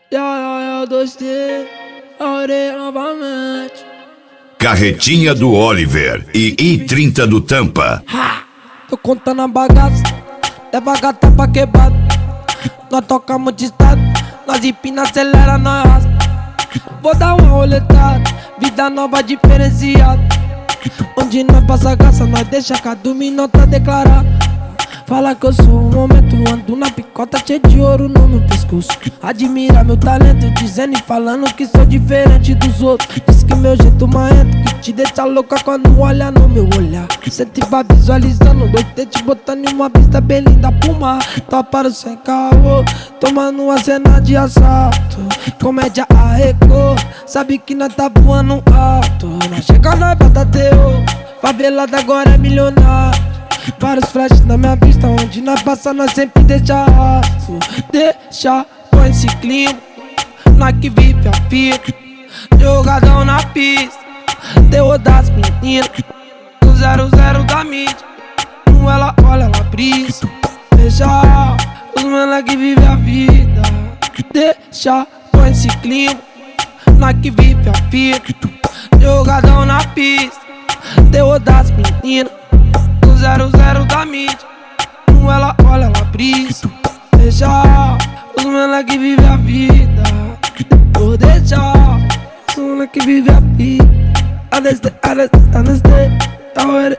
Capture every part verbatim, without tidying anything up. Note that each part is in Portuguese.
Ya, ya, ya, dois T, orei novamente. Carretinha do Oliver e I trinta do Tampa. Ha! Tô contando a bagaça, devagar tapa quebrado. Nós tocamos de estado, nós empina, acelera, nós raspa. Vou dar uma roletada, vida nova diferenciada. Onde nós passa graça, nós deixa cada minuto declarar. Fala que eu sou um momento, ando na picota cheio de ouro no meu pescoço. Admira meu talento, dizendo e falando que sou diferente dos outros. Diz que meu jeito marrento, que te deixa louca quando olha no meu olhar. Cê te vai visualizando, dois T te botando em uma pista bem linda pro mar. Toparam sem caô, tomando uma cena de assalto. Comédia arrecou, sabe que nós tá voando alto. Nós chega, nós bota teu, favelada agora é milionário. Vários flashes na minha vista, onde nós passa nós sempre deixa rastro. Deixa, põe esse clima, nós que vive a fita. Jogadão na pista, terror das meninas. Do zero zero da mídia, não ela olha, ela brisa. Deixa, os mano que vive a vida. Deixa, põe esse clima, nós que vive a fita. Jogadão na pista, terror das meninas. Zero zero da mídia, não ela olha, ela brisa. Deixa, os mano que vive a vida. Vou deixar, os mano que vive a vida. Honestly, honestly, honestly, tá ready,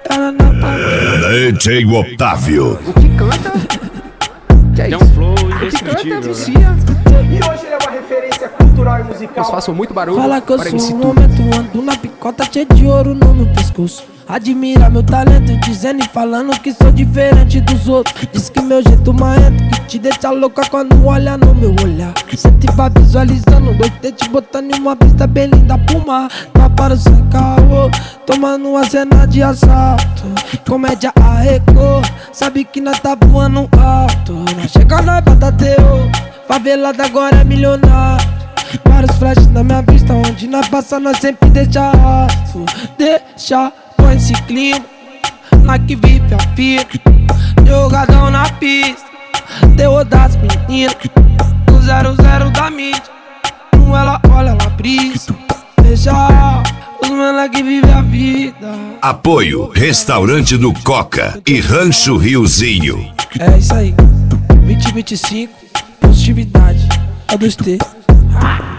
D J Otávio. O que canta? É um flow O que canta indescritível, vicia. né? E hoje ele é uma referência cultural e musical. Eles façam muito barulho Fala que eu para sou esse um tudo. momento, ando na picota cheio de ouro no meu pescoço. Admira meu talento, dizendo e falando que sou diferente dos outros. Diz que meu jeito marrento, que te deixa louca quando olha no meu olhar. Cê te vai visualizando, dois T te botando em uma pista bem linda pro mar. Toparam sem caô, tomando uma cena de assalto. Comédia arrecou, sabe que nós tá voando alto. Nós chega, nós bota teu, favelada agora é milionário. Vários flashes na minha vista, onde nós passa nós sempre deixa rastro. Deixa, põe esse clima, nós que vive a fita. Jogadão na pista, terror das meninas. Do zero zero da mídia, não ela olha, ela brisa. Deixa, os mano que vive a vida. Apoio Restaurante do Coca e Rancho Riozinho. É isso aí, vinte e vinte e cinco, positividade, é dos T.